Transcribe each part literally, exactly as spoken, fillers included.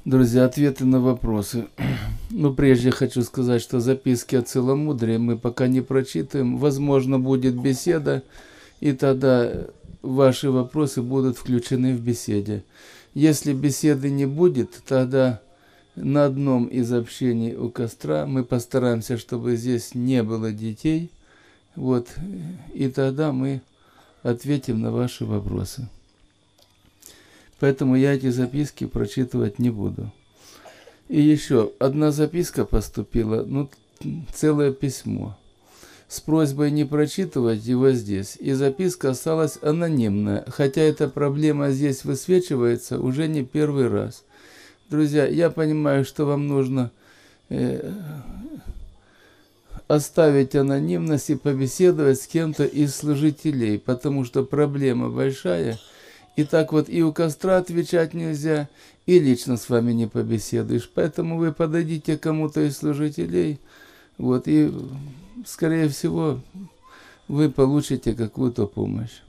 Друзья, ответы на вопросы. Ну, прежде хочу сказать, что записки о целомудрии мы пока не прочитаем. Возможно, будет беседа, и тогда ваши вопросы будут включены в беседе. Если беседы не будет, тогда на одном из общений у костра мы постараемся, чтобы здесь не было детей. Вот, и тогда мы ответим на ваши вопросы. Поэтому я эти записки прочитывать не буду. И еще одна записка поступила, ну, целое письмо, с просьбой не прочитывать его здесь. И записка осталась анонимная, хотя эта проблема здесь высвечивается уже не первый раз. Друзья, я понимаю, что вам нужно э, оставить анонимность и побеседовать с кем-то из служителей, потому что проблема большая. И так вот и у костра отвечать нельзя, и лично с вами не побеседуешь. Поэтому вы подойдите к кому-то из служителей, вот, и, скорее всего, вы получите какую-то помощь.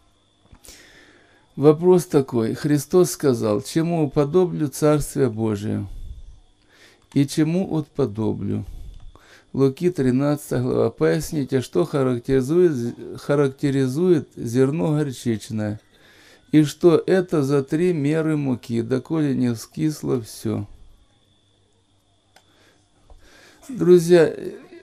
Вопрос такой. Христос сказал, чему уподоблю Царствие Божие и чему отподоблю? Луки тринадцатая глава. Поясните, что характеризует, характеризует зерно горчичное? И что это за три меры муки, доколе не вскисло все? Друзья,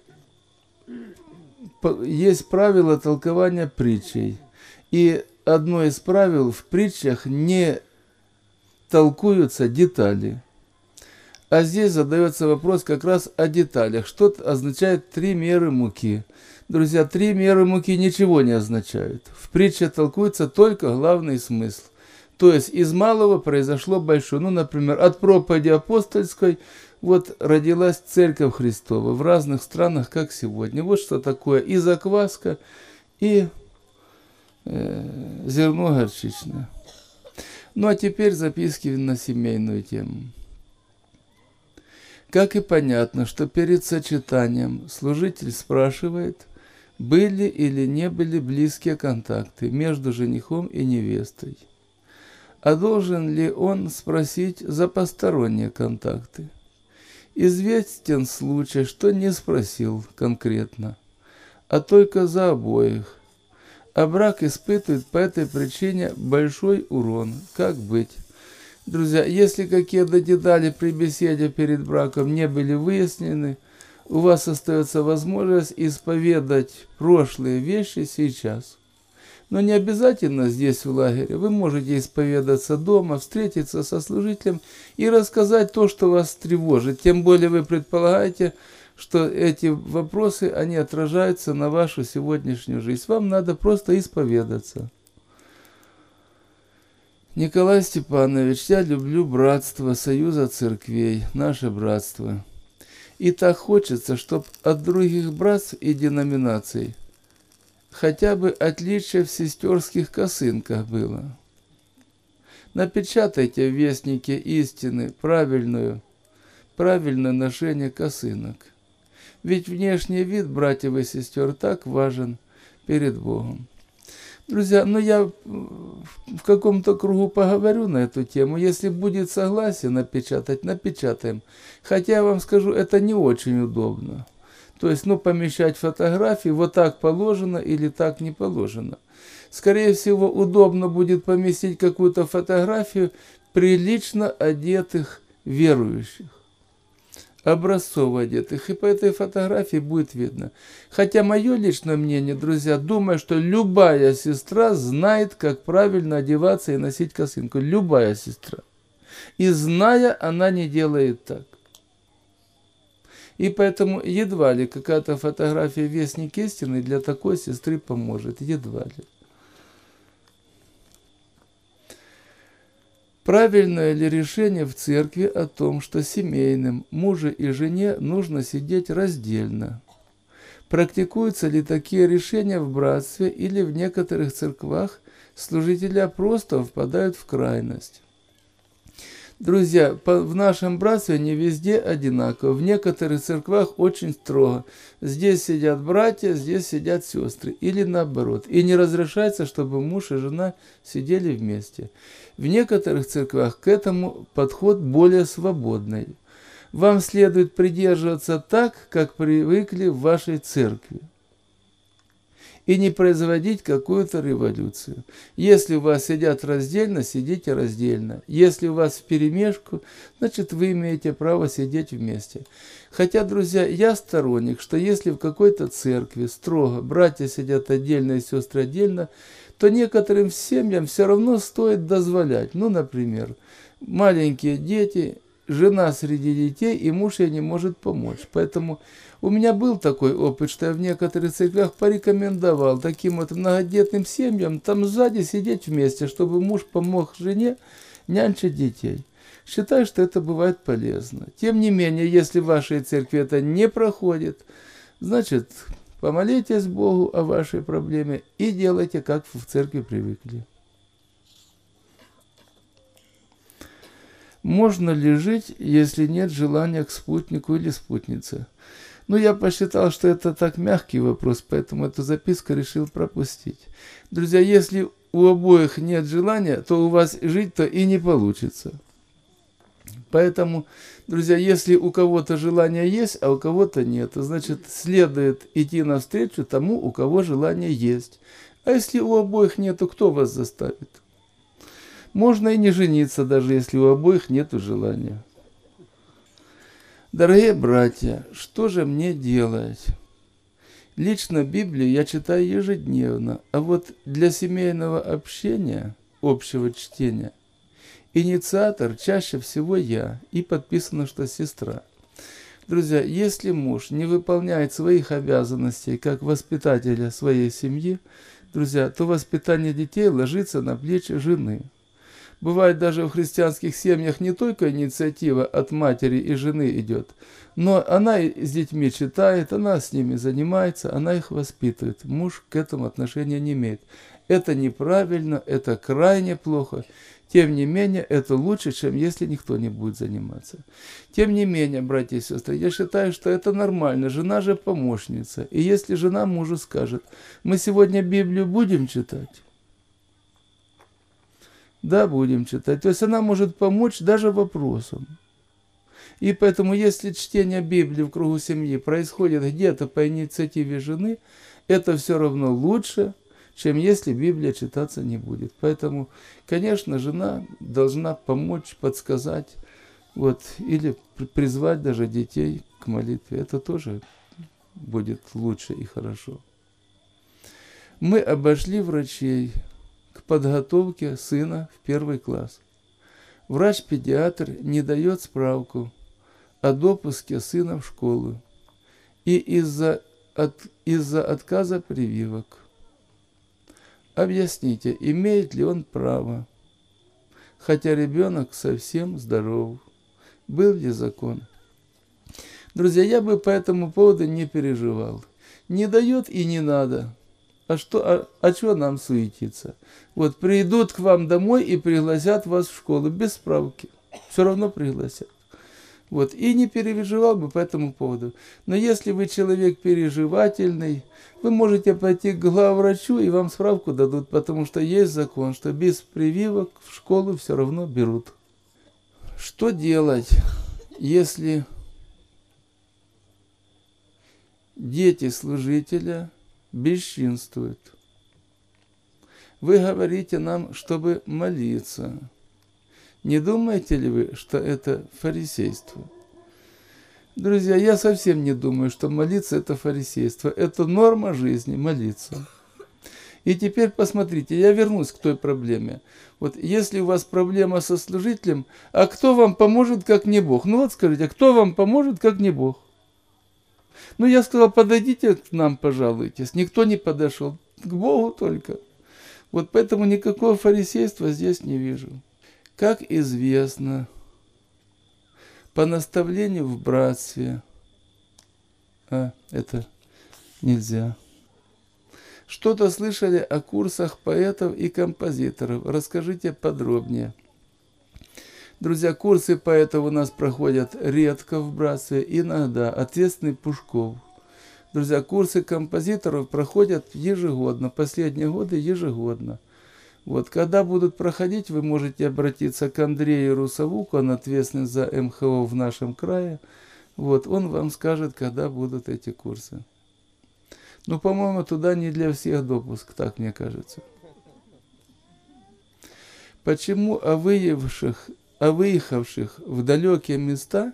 есть правило толкования притчей. И одно из правил в притчах не толкуются детали. А здесь задается вопрос как раз о деталях. Что означает три меры муки? Друзья, три меры муки ничего не означают. В притче толкуется только главный смысл. То есть из малого произошло большое. Ну, например, от проповеди апостольской вот родилась Церковь Христова в разных странах, как сегодня. Вот что такое и закваска, и э, зерно горчичное. Ну, а теперь записки на семейную тему. Как и понятно, что перед сочетанием служитель спрашивает, были или не были близкие контакты между женихом и невестой. А должен ли он спросить за посторонние контакты? Известен случай, что не спросил конкретно, а только за обоих. А брак испытывает по этой причине большой урон. Как быть? Друзья, если какие-то детали при беседе перед браком не были выяснены, у вас остается возможность исповедать прошлые вещи сейчас. Но не обязательно здесь, в лагере. Вы можете исповедаться дома, встретиться со служителем и рассказать то, что вас тревожит. Тем более вы предполагаете, что эти вопросы, они отражаются на вашу сегодняшнюю жизнь. Вам надо просто исповедаться. Николай Степанович, я люблю братство Союза Церквей, наше братство. И так хочется, чтобы от других братств и деноминаций хотя бы отличие в сестерских косынках было. Напечатайте в Вестнике истины правильную, правильное ношение косынок. Ведь внешний вид братьев и сестер так важен перед Богом. Друзья, ну я в каком-то кругу поговорю на эту тему. Если будет согласие напечатать, напечатаем. Хотя я вам скажу, это не очень удобно. То есть, ну, помещать фотографии, вот так положено или так не положено. Скорее всего, удобно будет поместить какую-то фотографию прилично одетых верующих. Образцово одетых, и по этой фотографии будет видно. Хотя мое личное мнение, друзья, думаю, что любая сестра знает, как правильно одеваться и носить косынку. Любая сестра. И зная, она не делает так. И поэтому едва ли какая-то фотография Вестник истины для такой сестры поможет. Едва ли. Правильное ли решение в церкви о том, что семейным мужу и жене нужно сидеть раздельно? Практикуются ли такие решения в братстве или в некоторых церквах служители просто впадают в крайность? Друзья, по, в нашем братстве не везде одинаково. В некоторых церквях очень строго. Здесь сидят братья, здесь сидят сестры. Или наоборот. И не разрешается, чтобы муж и жена сидели вместе. В некоторых церквях к этому подход более свободный. Вам следует придерживаться так, как привыкли в вашей церкви. И не производить какую-то революцию. Если у вас сидят раздельно, сидите раздельно. Если у вас вперемешку, значит, вы имеете право сидеть вместе. Хотя, друзья, я сторонник, что если в какой-то церкви строго братья сидят отдельно и сестры отдельно, то некоторым семьям все равно стоит дозволять. Ну, например, маленькие дети, жена среди детей, и муж ей не может помочь. Поэтому у меня был такой опыт, что я в некоторых церквях порекомендовал таким вот многодетным семьям там сзади сидеть вместе, чтобы муж помог жене нянчить детей. Считаю, что это бывает полезно. Тем не менее, если в вашей церкви это не проходит, значит, помолитесь Богу о вашей проблеме и делайте, как в церкви привыкли. Можно ли жить, если нет желания к спутнику или спутнице? Ну, я посчитал, что это так мягкий вопрос, поэтому эту записку решил пропустить. Друзья, если у обоих нет желания, то у вас жить-то и не получится. Поэтому, друзья, если у кого-то желание есть, а у кого-то нет, то значит, следует идти навстречу тому, у кого желание есть. А если у обоих нет, то кто вас заставит? Можно и не жениться, даже если у обоих нет желания. Дорогие братья, что же мне делать? Лично Библию я читаю ежедневно, а вот для семейного общения, общего чтения, инициатор чаще всего я, и подписано, что сестра. Друзья, если муж не выполняет своих обязанностей как воспитателя своей семьи, друзья, то воспитание детей ложится на плечи жены. Бывает, даже в христианских семьях не только инициатива от матери и жены идет, но она с детьми читает, она с ними занимается, она их воспитывает. Муж к этому отношения не имеет. Это неправильно, это крайне плохо. Тем не менее, это лучше, чем если никто не будет заниматься. Тем не менее, братья и сестры, я считаю, что это нормально. Жена же помощница. И если жена мужу скажет, мы сегодня Библию будем читать? Да, будем читать. То есть она может помочь даже вопросом. И поэтому, если чтение Библии в кругу семьи происходит где-то по инициативе жены, это все равно лучше, чем если Библия читаться не будет. Поэтому, конечно, жена должна помочь, подсказать, вот, или призвать даже детей к молитве. Это тоже будет лучше и хорошо. Мы обошли врачей к подготовке сына в первый класс. Врач-педиатр не дает справку о допуске сына в школу и из-за от, из-за отказа прививок. Объясните, имеет ли он право, хотя ребенок совсем здоров? Был ли закон? Друзья, я бы по этому поводу не переживал. Не дает и не надо. А что, а, а что нам суетиться? Вот придут к вам домой и пригласят вас в школу без справки. Все равно пригласят. Вот, и не переживал бы по этому поводу. Но если вы человек переживательный, вы можете пойти к главврачу, и вам справку дадут, потому что есть закон, что без прививок в школу все равно берут. Что делать, если дети служителя бесчинствуют? Вы говорите нам, чтобы молиться. Не думаете ли вы, что это фарисейство? Друзья, я совсем не думаю, что молиться это фарисейство. Это норма жизни, молиться. И теперь посмотрите, я вернусь к той проблеме. Вот если у вас проблема со служителем, а кто вам поможет, как не Бог? Ну вот скажите, а кто вам поможет, как не Бог? Ну я сказал, подойдите к нам, пожалуйтесь. Никто не подошел, к Богу только. Вот поэтому никакого фарисейства здесь не вижу. Как известно, по наставлению в братстве, а, это нельзя. Что-то слышали о курсах поэтов и композиторов? Расскажите подробнее. Друзья, курсы поэтов у нас проходят редко в братстве, иногда. Ответственный Пушков. Друзья, курсы композиторов проходят ежегодно, последние годы ежегодно. Вот, когда будут проходить, вы можете обратиться к Андрею Русовуку, он ответственный за эм ха о в нашем крае. Вот, он вам скажет, когда будут эти курсы. Ну, по-моему, туда не для всех допуск, так мне кажется. Почему о выехавших, о выехавших в далекие места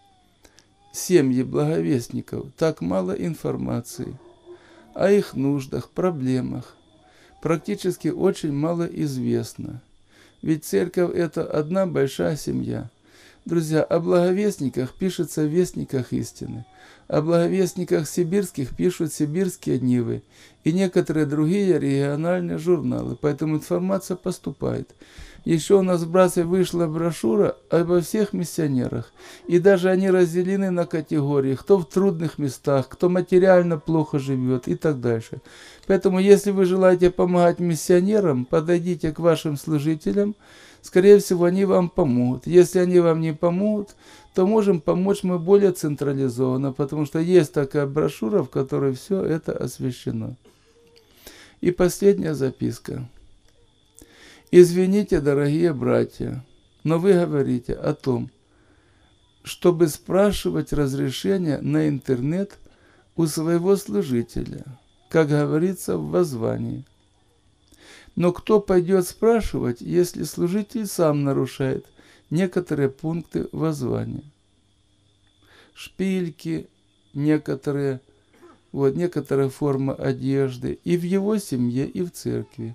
семьи благовестников так мало информации о их нуждах, проблемах? Практически очень мало известно. Ведь церковь – это одна большая семья. Друзья, о благовестниках пишется в Вестниках истины. О благовестниках сибирских пишут Сибирские Нивы и некоторые другие региональные журналы. Поэтому информация поступает. Еще у нас в братстве вышла брошюра обо всех миссионерах. И даже они разделены на категории, кто в трудных местах, кто материально плохо живет и так дальше. Поэтому, если вы желаете помогать миссионерам, подойдите к вашим служителям. Скорее всего, они вам помогут. Если они вам не помогут, то можем помочь мы более централизованно, потому что есть такая брошюра, в которой все это освещено. И последняя записка. Извините, дорогие братья, но вы говорите о том, чтобы спрашивать разрешение на интернет у своего служителя, как говорится в воззвании. Но кто пойдет спрашивать, если служитель сам нарушает некоторые пункты воззвания? Шпильки, некоторые, вот, некоторая форма одежды и в его семье, и в церкви.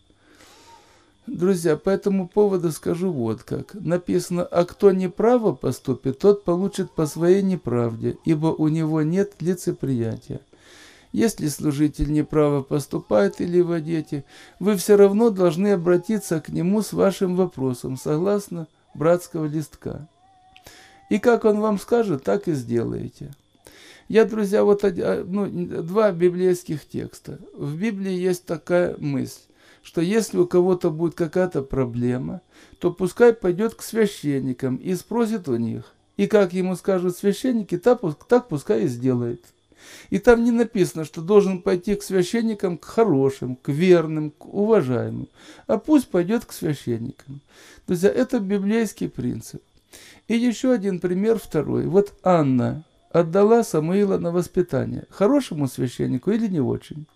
Друзья, по этому поводу скажу вот как. Написано, а кто неправо поступит, тот получит по своей неправде, ибо у него нет лицеприятия. Если служитель неправо поступает или вы дети, вы все равно должны обратиться к нему с вашим вопросом, согласно братского листка. И как он вам скажет, так и сделаете. Я, друзья, вот ну, два библейских текста. В Библии есть такая мысль, что если у кого-то будет какая-то проблема, то пускай пойдет к священникам и спросит у них. И как ему скажут священники, так, так пускай и сделает. И там не написано, что должен пойти к священникам, к хорошим, к верным, к уважаемым. А пусть пойдет к священникам. Друзья, это библейский принцип. И еще один пример, второй. Вот Анна отдала Самуила на воспитание. Хорошему священнику или не очень?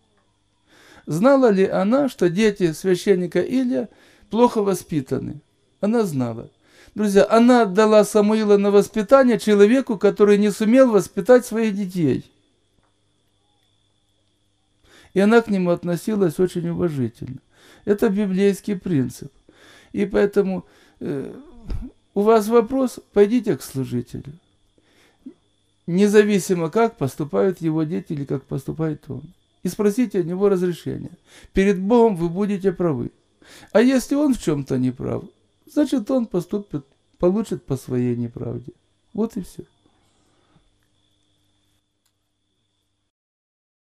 Знала ли она, что дети священника Илия плохо воспитаны? Она знала. Друзья, она отдала Самуила на воспитание человеку, который не сумел воспитать своих детей. И она к нему относилась очень уважительно. Это библейский принцип. И поэтому э, у вас вопрос, пойдите к служителю. Независимо, как поступают его дети или как поступает он. И спросите у него разрешения. Перед Богом вы будете правы. А если он в чем-то не прав, значит, он поступит, получит по своей неправде. Вот и все.